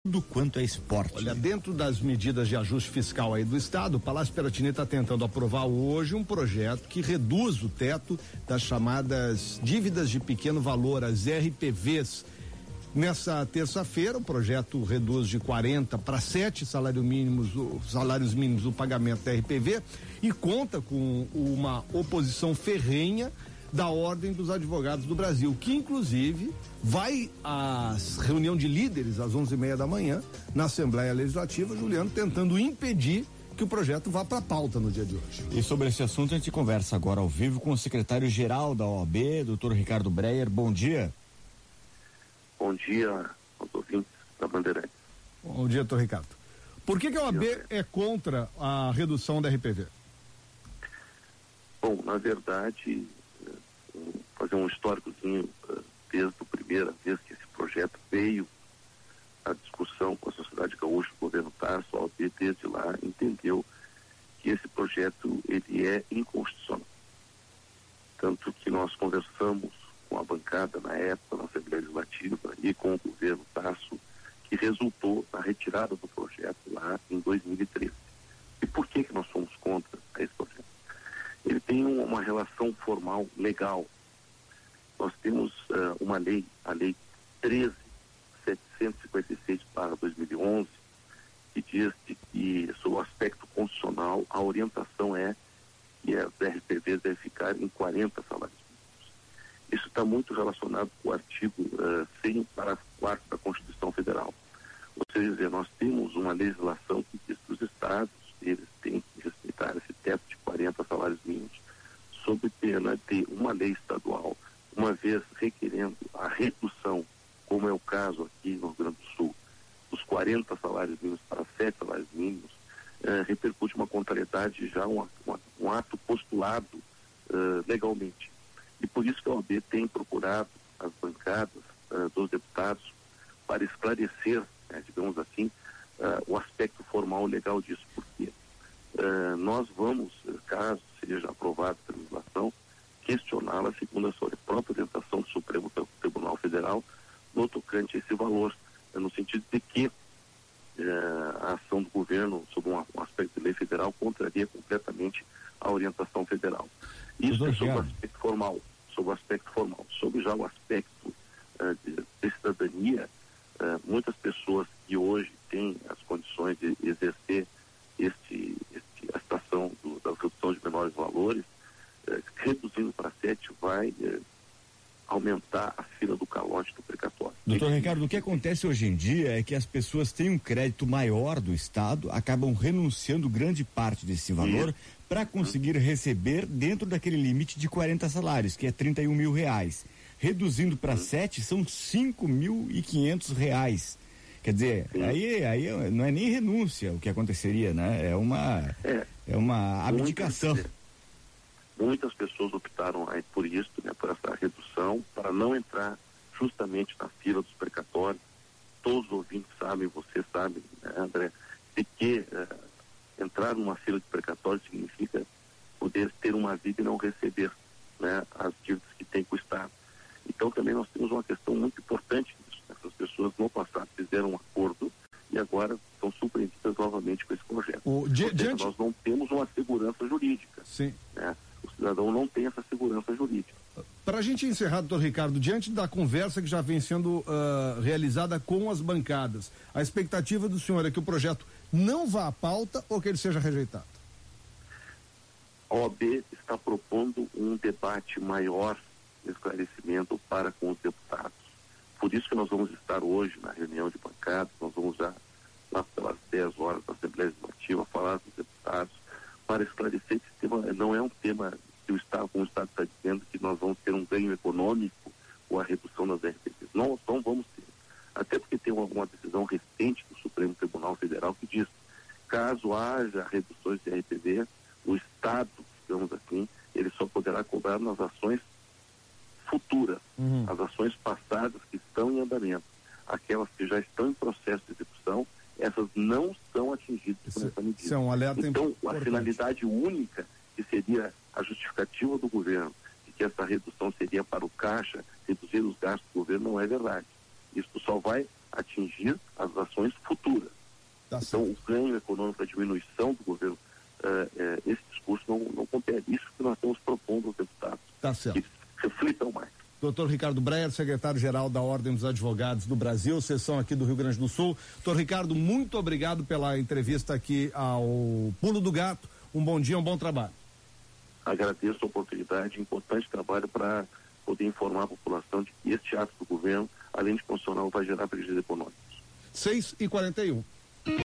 tudo quanto é esporte. Olha, dentro das medidas de ajuste fiscal aí do estado, o Palácio Piratini está tentando aprovar hoje um projeto que reduz o teto das chamadas dívidas de pequeno valor, as RPVs. Nessa terça-feira, o projeto reduz de 40 para 7 salários mínimos o pagamento da RPV e conta com uma oposição ferrenha da Ordem dos Advogados do Brasil, que inclusive vai à reunião de líderes às 11:30 da manhã na Assembleia Legislativa, Juliano, tentando impedir que o projeto vá para a pauta no dia de hoje. E sobre esse assunto a gente conversa agora ao vivo com o secretário-geral da OAB, doutor Ricardo Breyer. Bom dia. Bom dia aos ouvintes da Bandeirantes. Bom dia, doutor Ricardo. Por que a OAB é contra a redução da RPV? Bom, na verdade, fazer um históricozinho desde a primeira vez que esse projeto veio à discussão com a sociedade gaúcha, o governo Tarso, a OAB desde lá entendeu que esse projeto ele é inconstitucional. Tanto que nós conversamos com a bancada na época, na Assembleia Legislativa e com o governo Tarso, que resultou na retirada do projeto lá em 2013. E por que nós somos contra esse projeto? Ele tem uma relação formal legal. Nós temos uma lei, a Lei 13.756/2011, que diz que, sob o aspecto constitucional, a orientação é que as RPVs devem ficar em 40 salários mínimos. Isso está muito relacionado com o artigo 100, parágrafo 4 da Constituição Federal. Ou seja, nós temos uma legislação que diz que os estados, eles têm que respeitar esse teto de 40 salários mínimos, sob pena de uma lei estadual, uma vez requerendo a redução, como é o caso aqui no Rio Grande do Sul, dos 40 salários mínimos para 7 salários mínimos, repercute uma contrariedade, já um ato postulado legalmente. E por isso que a OAB tem procurado as bancadas dos deputados para esclarecer, digamos assim, o aspecto formal legal disso. Porque nós vamos, caso seja aprovada a legislação, questioná-la segundo a sua própria orientação do Supremo Tribunal Federal no tocante a esse valor, no sentido de que a ação do governo sobre um aspecto de lei federal contraria completamente a orientação federal. Isso é sobre o aspecto formal. Sobre já o aspecto de cidadania, muitas pessoas que hoje têm as condições de exercer a situação da redução de menores valores, reduzindo para 7 vai aumentar a fila do calote do precatório. Doutor Ricardo, o que acontece hoje em dia é que as pessoas têm um crédito maior do Estado, acabam renunciando grande parte desse valor para conseguir receber dentro daquele limite de 40 salários, que é R$31 mil. Reduzindo para 7, são R$5.500. Quer dizer, aí não é nem renúncia o que aconteceria, né? É uma abdicação. Muitas pessoas optaram aí por isso, né, por essa redução, para não entrar justamente na fila dos precatórios. Todos os ouvintes sabem, você sabe, né, André, de que entrar numa fila de precatórios significa poder ter uma vida e não receber, né, as dívidas que tem com o Estado. Então também nós temos uma questão muito importante nisso. Essas pessoas no passado fizeram um acordo e agora estão surpreendidas novamente com esse projeto. Nós não temos uma segurança jurídica. Sim. Né? O cidadão não tem essa segurança jurídica. Para a gente encerrar, doutor Ricardo, diante da conversa que já vem sendo realizada com as bancadas, a expectativa do senhor é que o projeto não vá à pauta ou que ele seja rejeitado? A OAB está propondo um debate maior, esclarecimento para com os deputados. Por isso que nós vamos estar hoje na reunião de bancadas, nós vamos já lá pelas 10 horas da Assembleia Legislativa falar com os deputados para esclarecer que esse tema não é um tema que o Estado, como o Estado está dizendo, que nós vamos ter um ganho econômico com a redução das RPVs. Não vamos ter. Até porque tem uma decisão recente do Supremo Tribunal Federal que diz, caso haja reduções de RPV, o Estado, digamos assim, ele só poderá cobrar nas ações futuras, as ações passadas que estão em andamento. Aquelas que já estão em processo de execução, essas não são atingidas por essa medida. Isso é um alerta então, importante. A finalidade única, que seria a justificativa do governo, de que essa redução seria para o caixa, reduzir os gastos do governo, não é verdade. Isso só vai atingir as ações futuras. Tá então, certo. o ganho econômico, a diminuição do governo, esse discurso não compete. Isso que nós estamos propondo aos deputados. Tá certo. Que reflitam mais. Dr. Ricardo Breyer, secretário-geral da Ordem dos Advogados do Brasil, seção aqui do Rio Grande do Sul. Dr. Ricardo, muito obrigado pela entrevista aqui ao Pulo do Gato. Um bom dia, um bom trabalho. Agradeço a oportunidade, importante trabalho para poder informar a população de que este ato do governo, além de constitucional, vai gerar prejuízos econômicos. 6h41.